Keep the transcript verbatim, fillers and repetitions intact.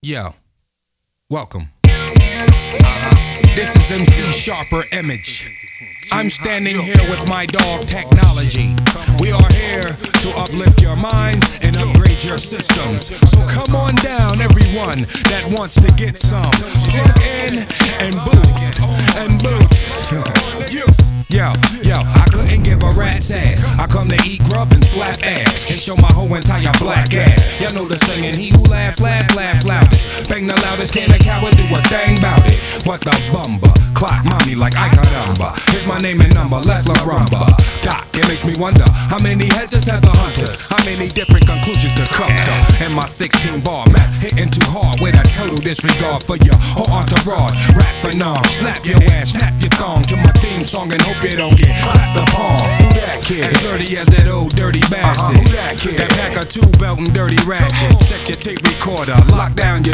Yo, welcome. Uh-huh. This is M C Sharper Image. I'm standing here with my dog Technology. We are here to uplift your minds and upgrade your systems. So come on down, everyone that wants to get some. Plug in and boot and boot. Yo, yo, I couldn't give a rat's ass. I come to eat grub and slap ass and show my whole entire black ass. Y'all know the singing, he who laughs, laughs, laughs loudest. Bang the loudest, can a coward do a thing bout it? What the bumba? Clock mommy like I got number. Here's my name and number, let's la rumba. Doc, it makes me wonder how many heads has had the hunters? How many different conclusions to come to? And my sixteen bar map hitting too hard with a total disregard for your whole entourage. Rap for nom, slap your ass, snap your thong to my theme song and hope you don't get clapped upon. Who that kid? As dirty as that old dirty bastard. Uh-huh, who that kid? That pack of two belt and dirty ratchet. Set your tape recorder, lock down your